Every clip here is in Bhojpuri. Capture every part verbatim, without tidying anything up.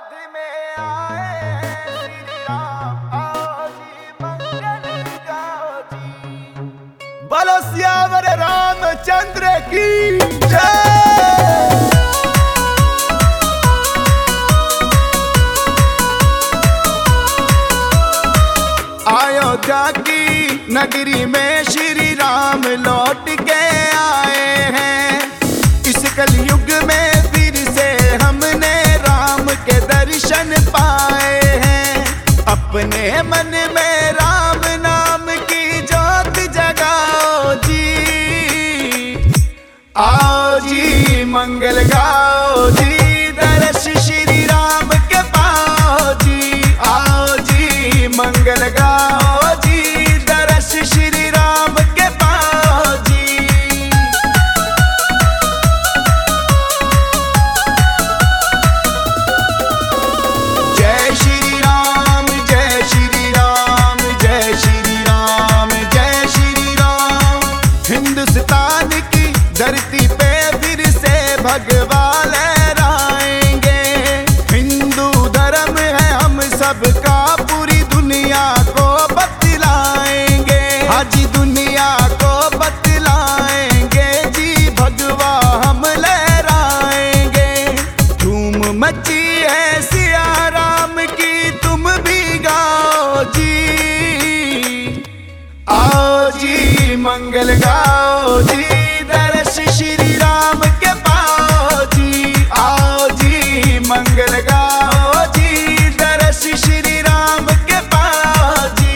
अयोध्या में आए श्री राम, आओ जी मंगल गाओ जी। बोलो सियावर रामचंद्र की जय। अयोध्या की नगरी में श्री राम लौट के आए हैं। इस कलयुग में फिर से हमने राम के दर्शन पाए हैं। अपने मन में राम नाम की ज्योत जगाओ जी, आओ जी मंगल गाओ जी, दर्श श्री राम के पाओ जी, आओ जी मंगल गाओ जी, दर्श श्री राम के पाओ जी। जय श्री राम, जय श्री राम, जय श्री राम, जय श्री राम। हिंदुस्तान की धरती पे फिर से भगवान लहराएंगे। हिंदू धर्म है हम सबका, पूरी दुनिया को बतलाएंगे। आज दुनिया को बतलाएंगे जी, भगवा हम लहराएंगे। धूम मची है सिया राम की, तुम भी गाओ जी, आओ जी मंगल गाओ जी, दर्श श्री राम के पाओ जी, आओ जी मंगल गाओ जी, दर्श श्री राम के पाओ जी।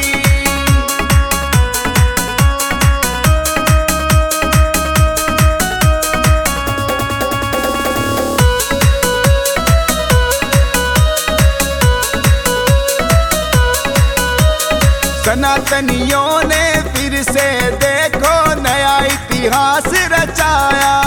सनातनियों ने फिर से देखो नया इतिहास रचाया